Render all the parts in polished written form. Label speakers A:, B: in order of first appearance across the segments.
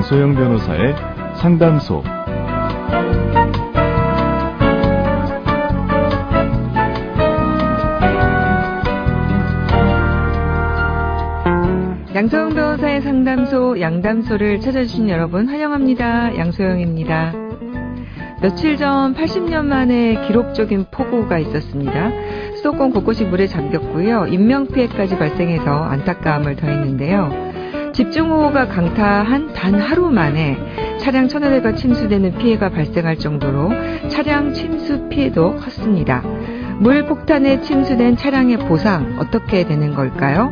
A: 양소영 변호사의 상담소.
B: 양소영 변호사의 상담소, 양담소를 찾아주신 여러분 환영합니다. 양소영입니다. 며칠 전 80년 만에 기록적인 폭우가 있었습니다. 수도권 곳곳이 물에 잠겼고요. 인명피해까지 발생해서 안타까움을 더했는데요. 집중호우가 강타한 단 하루 만에 차량 1000여대가 침수되는 피해가 발생할 정도로 차량 침수 피해도 컸습니다. 물 폭탄에 침수된 차량의 보상 어떻게 되는 걸까요?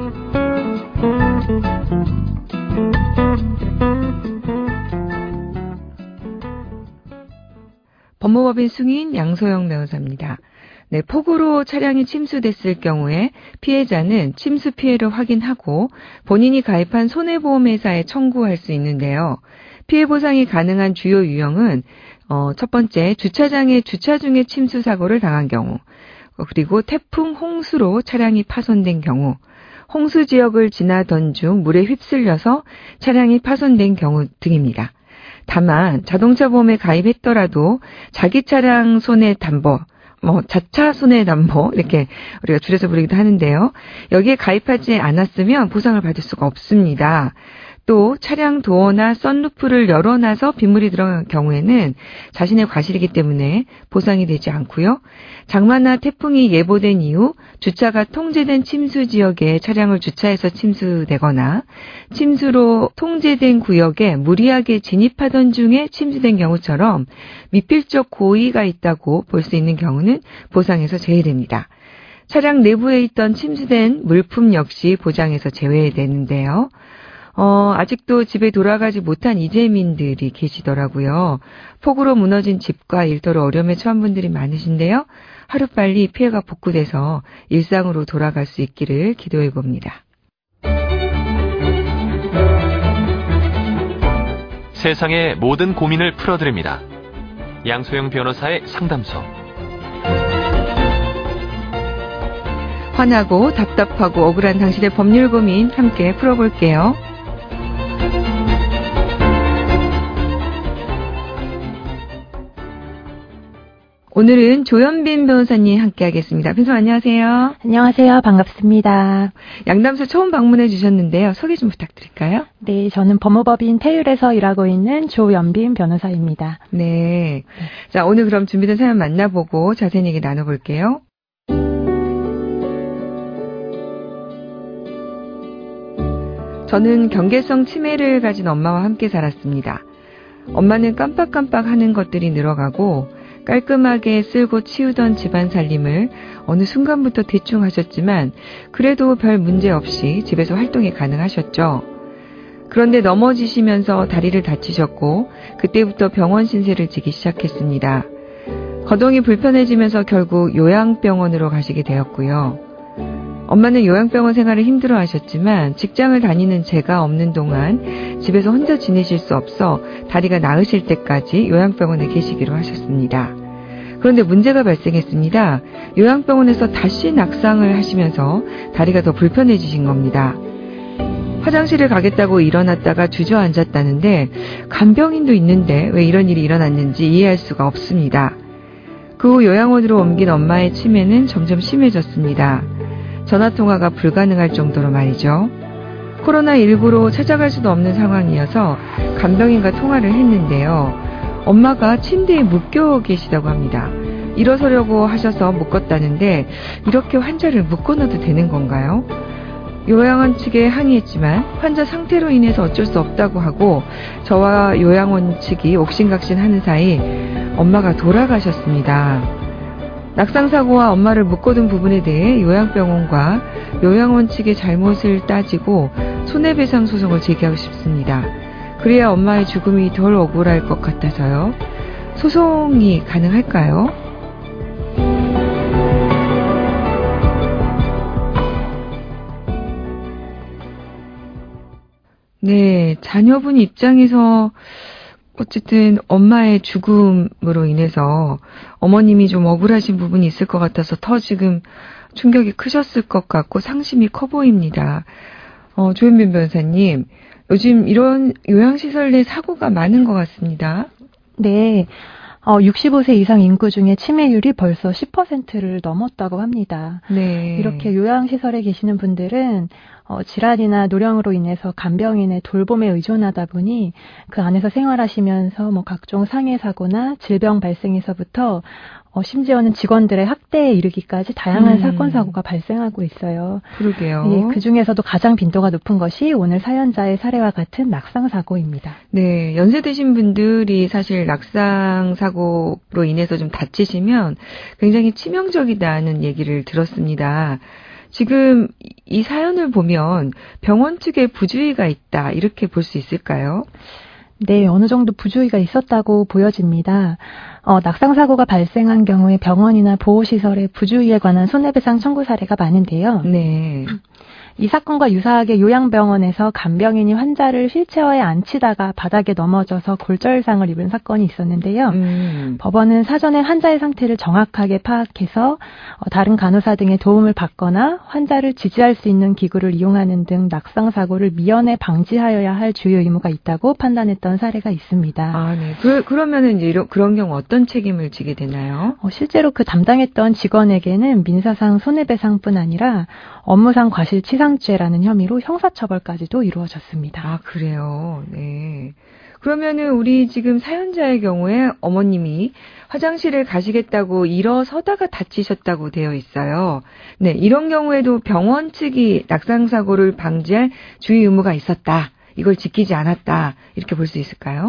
B: 법무법인 승인 양소영 변호사입니다. 네, 폭우로 차량이 침수됐을 경우에 피해자는 침수 피해를 확인하고 본인이 가입한 손해보험회사에 청구할 수 있는데요. 피해 보상이 가능한 주요 유형은 첫 번째, 주차장에 주차 중에 침수 사고를 당한 경우, 그리고 태풍, 홍수로 차량이 파손된 경우, 홍수 지역을 지나던 중 물에 휩쓸려서 차량이 파손된 경우 등입니다. 다만 자동차 보험에 가입했더라도 자기 차량 손해담보, 자차 손해담보 이렇게 우리가 줄여서 부르기도 하는데요. 여기에 가입하지 않았으면 보상을 받을 수가 없습니다. 또 차량 도어나 썬루프를 열어놔서 빗물이 들어간 경우에는 자신의 과실이기 때문에 보상이 되지 않고요. 장마나 태풍이 예보된 이후 주차가 통제된 침수 지역에 차량을 주차해서 침수되거나 침수로 통제된 구역에 무리하게 진입하던 중에 침수된 경우처럼 미필적 고의가 있다고 볼 수 있는 경우는 보상에서 제외됩니다. 차량 내부에 있던 침수된 물품 역시 보장에서 제외되는데요. 아직도 집에 돌아가지 못한 이재민들이 계시더라고요. 폭우로 무너진 집과 일터로 어려움에 처한 분들이 많으신데요. 하루빨리 피해가 복구돼서 일상으로 돌아갈 수 있기를 기도해 봅니다.
C: 세상의 모든 고민을 풀어드립니다. 양소영 변호사의 상담소.
B: 화나고 답답하고 억울한 당신의 법률 고민 함께 풀어볼게요. 오늘은 조현빈 변호사님 함께하겠습니다. 변호사 안녕하세요.
D: 안녕하세요. 반갑습니다.
B: 양담소 처음 방문해 주셨는데요. 소개 좀 부탁드릴까요?
D: 네, 저는 법무법인 태율에서 일하고 있는 조연빈 변호사입니다.
B: 네. 자, 오늘 그럼 준비된 사연 만나보고 자세히 얘기 나눠볼게요. 저는 경계성 치매를 가진 엄마와 함께 살았습니다. 엄마는 깜빡깜빡 하는 것들이 늘어가고 깔끔하게 쓸고 치우던 집안 살림을 어느 순간부터 대충 하셨지만 그래도 별 문제 없이 집에서 활동이 가능하셨죠. 그런데 넘어지시면서 다리를 다치셨고 그때부터 병원 신세를 지기 시작했습니다. 거동이 불편해지면서 결국 요양병원으로 가시게 되었고요. 엄마는 요양병원 생활을 힘들어 하셨지만 직장을 다니는 제가 없는 동안 집에서 혼자 지내실 수 없어 다리가 나으실 때까지 요양병원에 계시기로 하셨습니다. 그런데 문제가 발생했습니다. 요양병원에서 다시 낙상을 하시면서 다리가 더 불편해지신 겁니다. 화장실을 가겠다고 일어났다가 주저앉았다는데 간병인도 있는데 왜 이런 일이 일어났는지 이해할 수가 없습니다. 그 후 요양원으로 옮긴 엄마의 치매는 점점 심해졌습니다. 전화통화가 불가능할 정도로 말이죠. 코로나19로 찾아갈 수도 없는 상황이어서 간병인과 통화를 했는데요. 엄마가 침대에 묶여 계시다고 합니다. 일어서려고 하셔서 묶었다는데 이렇게 환자를 묶어놔도 되는 건가요? 요양원 측에 항의했지만 환자 상태로 인해서 어쩔 수 없다고 하고 저와 요양원 측이 옥신각신하는 사이 엄마가 돌아가셨습니다. 낙상사고와 엄마를 묶어둔 부분에 대해 요양병원과 요양원 측의 잘못을 따지고 손해배상 소송을 제기하고 싶습니다. 그래야 엄마의 죽음이 덜 억울할 것 같아서요. 소송이 가능할까요? 네, 자녀분 입장에서 어쨌든 엄마의 죽음으로 인해서 어머님이 좀 억울하신 부분이 있을 것 같아서 더 지금 충격이 크셨을 것 같고 상심이 커 보입니다. 조현빈 변호사님, 요즘 이런 요양시설 내 사고가 많은 것 같습니다.
D: 네. 65세 이상 인구 중에 치매율이 벌써 10%를 넘었다고 합니다.
B: 네.
D: 이렇게 요양시설에 계시는 분들은 질환이나 노령으로 인해서 간병인의 돌봄에 의존하다 보니 그 안에서 생활하시면서 각종 상해 사고나 질병 발생에서부터 심지어는 직원들의 학대에 이르기까지 다양한 사건 사고가 발생하고 있어요.
B: 그러게요.
D: 예, 그 중에서도 가장 빈도가 높은 것이 오늘 사연자의 사례와 같은 낙상 사고입니다.
B: 네, 연세 드신 분들이 사실 낙상 사고로 인해서 좀 다치시면 굉장히 치명적이다는 얘기를 들었습니다. 지금 이 사연을 보면 병원 측에 부주의가 있다 이렇게 볼 수 있을까요?
D: 네, 어느 정도 부주의가 있었다고 보여집니다. 낙상 사고가 발생한 경우에 병원이나 보호시설의 부주의에 관한 손해배상 청구 사례가 많은데요.
B: 네.
D: 이 사건과 유사하게 요양병원에서 간병인이 환자를 휠체어에 앉히다가 바닥에 넘어져서 골절상을 입은 사건이 있었는데요. 법원은 사전에 환자의 상태를 정확하게 파악해서 다른 간호사 등의 도움을 받거나 환자를 지지할 수 있는 기구를 이용하는 등 낙상 사고를 미연에 방지하여야 할 주요 의무가 있다고 판단했던 사례가 있습니다.
B: 아, 네. 그러면은 이제 그런 경우 어떤 책임을 지게 되나요?
D: 실제로 그 담당했던 직원에게는 민사상 손해배상뿐 아니라 업무상 과실치상죄라는 혐의로 형사처벌까지도 이루어졌습니다.
B: 아, 그래요. 네. 그러면은 우리 지금 사연자의 경우에 어머님이 화장실을 가시겠다고 일어서다가 다치셨다고 되어 있어요. 네, 이런 경우에도 병원 측이 낙상사고를 방지할 주의 의무가 있었다. 이걸 지키지 않았다. 이렇게 볼 수 있을까요?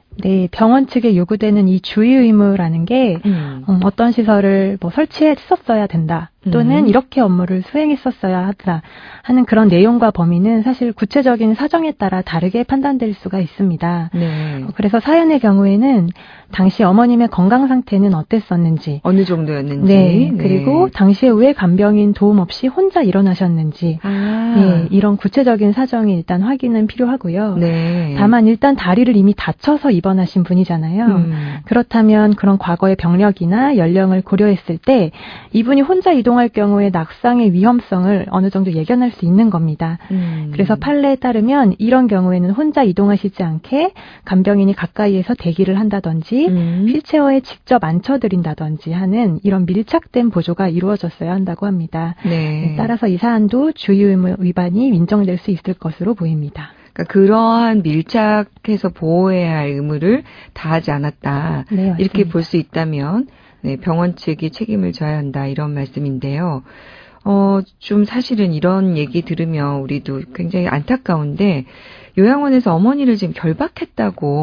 D: 네, 병원 측에 요구되는 이 주의 의무라는 게 어떤 시설을 설치했었어야 된다. 또는 이렇게 업무를 수행했었어야 하다 하는 그런 내용과 범위는 사실 구체적인 사정에 따라 다르게 판단될 수가 있습니다.
B: 네.
D: 그래서 사연의 경우에는 당시 어머님의 건강 상태는 어땠었는지,
B: 어느 정도였는지,
D: 네, 그리고 당시에 왜 간병인 도움 없이 혼자 일어나셨는지, 네, 이런 구체적인 사정이 일단 확인은 필요하고요.
B: 네.
D: 다만 일단 다리를 이미 다쳐서 입원하신 분이잖아요. 그렇다면 그런 과거의 병력이나 연령을 고려했을 때 이분이 혼자 이동할 경우에 낙상의 위험성을 어느 정도 예견할 수 있는 겁니다. 그래서 판례에 따르면 이런 경우에는 혼자 이동하시지 않게 간병인이 가까이에서 대기를 한다든지 휠체어에 직접 앉혀드린다든지 하는 이런 밀착된 보조가 이루어졌어야 한다고 합니다.
B: 네.
D: 따라서 이 사안도 주의 의무 위반이 인정될 수 있을 것으로 보입니다.
B: 그러니까 그러한 밀착해서 보호해야 할 의무를 다하지 않았다.
D: 네,
B: 이렇게 볼 수 있다면 네, 병원 측이 책임을 져야 한다 이런 말씀인데요. 좀 사실은 이런 얘기 들으면 우리도 굉장히 안타까운데 요양원에서 어머니를 지금 결박했다고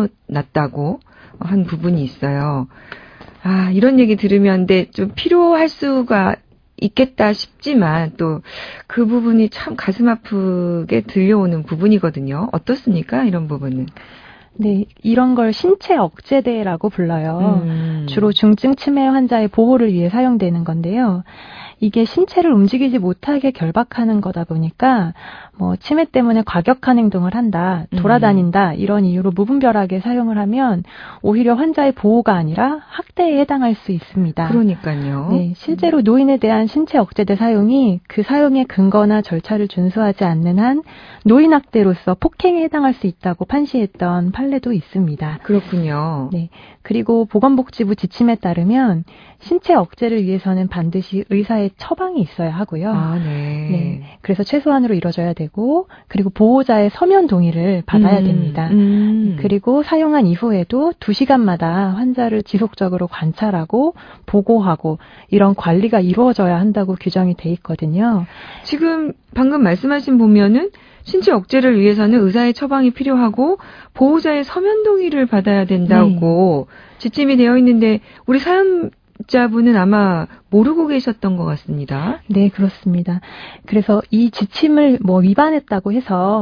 B: 묶어놨다고 한 부분이 있어요. 아, 이런 얘기 들으면 근데 좀 필요할 수가 있겠다 싶지만 또 그 부분이 참 가슴 아프게 들려오는 부분이거든요. 어떻습니까? 이런 부분은.
D: 네, 이런 걸 신체 억제대라고 불러요. 주로 중증 치매 환자의 보호를 위해 사용되는 건데요. 이게 신체를 움직이지 못하게 결박하는 거다 보니까 치매 때문에 과격한 행동을 한다, 돌아다닌다 이런 이유로 무분별하게 사용을 하면 오히려 환자의 보호가 아니라 학대에 해당할 수 있습니다.
B: 그러니까요.
D: 네, 실제로 노인에 대한 신체 억제대 사용이 그 사용의 근거나 절차를 준수하지 않는 한 노인 학대로서 폭행에 해당할 수 있다고 판시했던 판례도 있습니다.
B: 그렇군요.
D: 네, 그리고 보건복지부 지침에 따르면 신체 억제를 위해서는 반드시 의사의 처방이 있어야 하고요.
B: 아, 네.
D: 네, 그래서 최소한으로 이루어져야 되고, 그리고 보호자의 서면 동의를 받아야 됩니다. 그리고 사용한 이후에도 2시간마다 환자를 지속적으로 관찰하고 보고하고 이런 관리가 이루어져야 한다고 규정이 돼 있거든요.
B: 지금 방금 말씀하신 보면은 신체 억제를 위해서는 의사의 처방이 필요하고 보호자의 서면 동의를 받아야 된다고 지침이 되어 있는데 우리 사연자분은 아마 모르고 계셨던 것 같습니다.
D: 네, 그렇습니다. 그래서 이 지침을 위반했다고 해서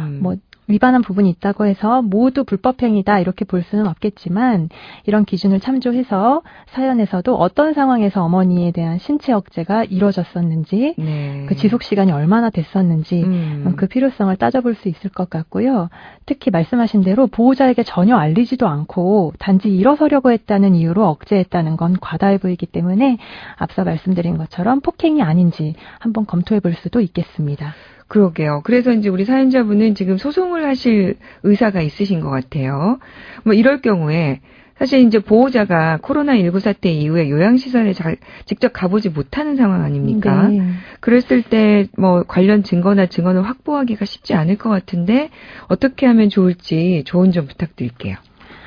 D: 위반한 부분이 있다고 해서 모두 불법행위다 이렇게 볼 수는 없겠지만 이런 기준을 참조해서 사연에서도 어떤 상황에서 어머니에 대한 신체 억제가 이루어졌었는지
B: 네.
D: 그 지속 시간이 얼마나 됐었는지 그 필요성을 따져볼 수 있을 것 같고요. 특히 말씀하신 대로 보호자에게 전혀 알리지도 않고 단지 일어서려고 했다는 이유로 억제했다는 건 과다해 보이기 때문에 앞서 말씀드린 것처럼 폭행이 아닌지 한번 검토해 볼 수도 있겠습니다.
B: 그러게요. 그래서 이제 우리 사연자분은 지금 소송을 하실 의사가 있으신 것 같아요. 뭐 이럴 경우에 사실 이제 보호자가 코로나19 사태 이후에 요양시설에 직접 가보지 못하는 상황 아닙니까?
D: 네.
B: 그랬을 때 뭐 관련 증거나 증언을 확보하기가 쉽지 않을 것 같은데 어떻게 하면 좋을지 조언 좀 부탁드릴게요.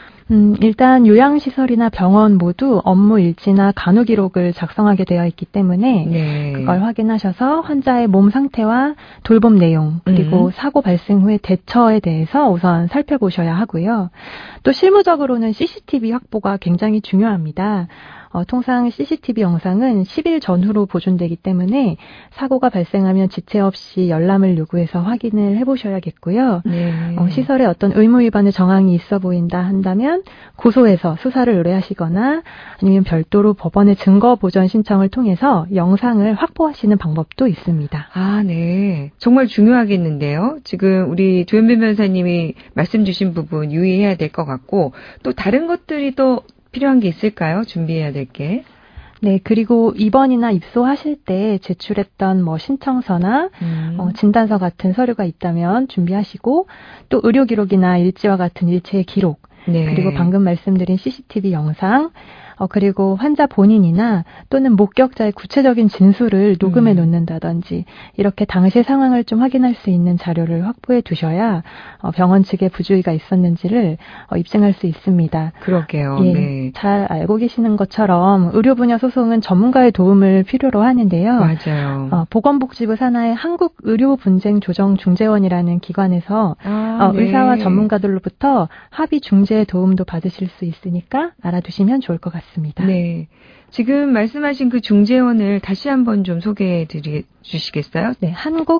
D: 일단 요양시설이나 병원 모두 업무 일지나 간호 기록을 작성하게 되어 있기 때문에
B: 네.
D: 그걸 확인하셔서 환자의 몸 상태와 돌봄 내용 그리고 사고 발생 후의 대처에 대해서 우선 살펴보셔야 하고요. 또 실무적으로는 CCTV 확보가 굉장히 중요합니다. 통상 CCTV 영상은 10일 전후로 보존되기 때문에 사고가 발생하면 지체 없이 열람을 요구해서 확인을 해보셔야겠고요.
B: 네.
D: 시설에 어떤 의무 위반의 정황이 있어 보인다 한다면 고소해서 수사를 의뢰하시거나 아니면 별도로 법원에 증거 보전 신청을 통해서 영상을 확보하시는 방법도 있습니다.
B: 아, 네. 정말 중요하겠는데요. 지금 우리 조현빈 변호사님이 말씀 주신 부분 유의해야 될 것 같고 또 다른 것들이 또 필요한 게 있을까요? 준비해야 될 게.
D: 네, 그리고 입원이나 입소하실 때 제출했던 뭐 신청서나 진단서 같은 서류가 있다면 준비하시고 또 의료 기록이나 일지와 같은 일체의 기록
B: 네.
D: 그리고 방금 말씀드린 CCTV 영상 그리고 환자 본인이나 또는 목격자의 구체적인 진술을 녹음해 놓는다든지 이렇게 당시 상황을 좀 확인할 수 있는 자료를 확보해 두셔야 병원 측에 부주의가 있었는지를 입증할 수 있습니다.
B: 그러게요.
D: 예,
B: 네.
D: 잘 알고 계시는 것처럼 의료 분야 소송은 전문가의 도움을 필요로 하는데요.
B: 맞아요.
D: 보건복지부 산하의 한국의료분쟁조정중재원이라는 기관에서
B: 네.
D: 의사와 전문가들로부터 합의 중재 도움도 받으실 수 있으니까 알아두시면 좋을 것 같습니다.
B: 네. 지금 말씀하신 그 중재원을 다시 한번 좀 소개해 주시겠어요?
D: 네,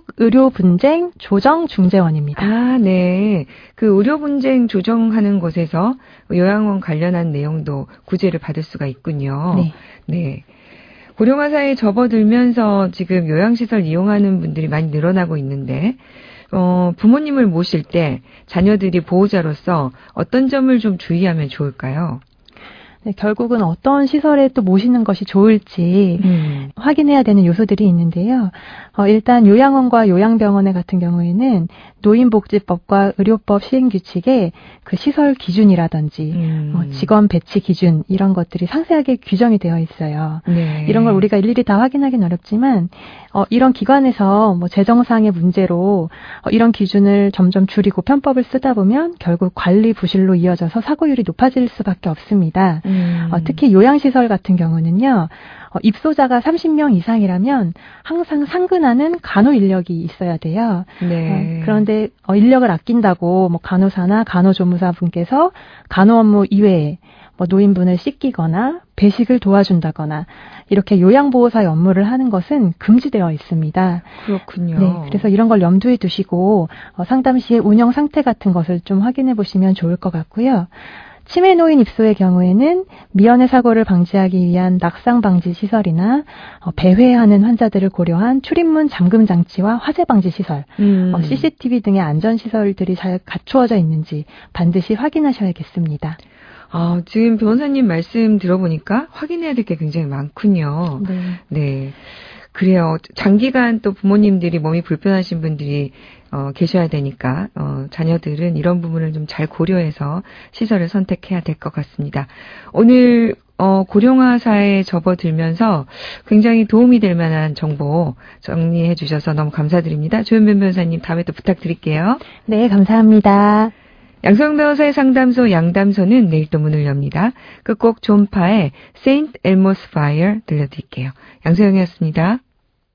D: 한국의료분쟁조정중재원입니다.
B: 아, 네. 그 의료분쟁 조정하는 곳에서 요양원 관련한 내용도 구제를 받을 수가 있군요.
D: 네.
B: 네. 고령화 사회에 접어들면서 지금 요양시설 이용하는 분들이 많이 늘어나고 있는데, 부모님을 모실 때 자녀들이 보호자로서 어떤 점을 좀 주의하면 좋을까요?
D: 네, 결국은 어떤 시설에 또 모시는 것이 좋을지 확인해야 되는 요소들이 있는데요. 일단 요양원과 요양병원에 같은 경우에는 노인복지법과 의료법 시행규칙에 그 시설 기준이라든지 직원 배치 기준 이런 것들이 상세하게 규정이 되어 있어요.
B: 네.
D: 이런 걸 우리가 일일이 다 확인하기는 어렵지만 이런 기관에서 뭐 재정상의 문제로 이런 기준을 점점 줄이고 편법을 쓰다 보면 결국 관리 부실로 이어져서 사고율이 높아질 수밖에 없습니다. 특히 요양시설 같은 경우는요. 입소자가 30명 이상이라면 항상 상근하는 간호 인력이 있어야 돼요.
B: 네.
D: 그런데 인력을 아낀다고 뭐 간호사나 간호조무사 분께서 간호 업무 이외에 뭐 노인분을 씻기거나 배식을 도와준다거나 이렇게 요양보호사의 업무를 하는 것은 금지되어 있습니다.
B: 그렇군요.
D: 네, 그래서 이런 걸 염두에 두시고 상담 시의 운영 상태 같은 것을 좀 확인해 보시면 좋을 것 같고요. 치매 노인 입소의 경우에는 미연의 사고를 방지하기 위한 낙상 방지 시설이나 배회하는 환자들을 고려한 출입문 잠금 장치와 화재 방지 시설, CCTV 등의 안전 시설들이 잘 갖추어져 있는지 반드시 확인하셔야겠습니다.
B: 지금 변호사님 말씀 들어보니까 확인해야 될 게 굉장히 많군요.
D: 네.
B: 네. 그래요. 장기간 또 부모님들이 몸이 불편하신 분들이 계셔야 되니까 자녀들은 이런 부분을 좀 잘 고려해서 시설을 선택해야 될 것 같습니다. 오늘 고령화 사회에 접어들면서 굉장히 도움이 될 만한 정보 정리해 주셔서 너무 감사드립니다. 조현변 변호사님 다음에 또 부탁드릴게요.
D: 네, 감사합니다.
B: 양소영 변호사의 상담소 양담소는 내일 또 문을 엽니다. 끝곡 존파의 Saint Elmo's Fire 들려드릴게요. 양소영이었습니다.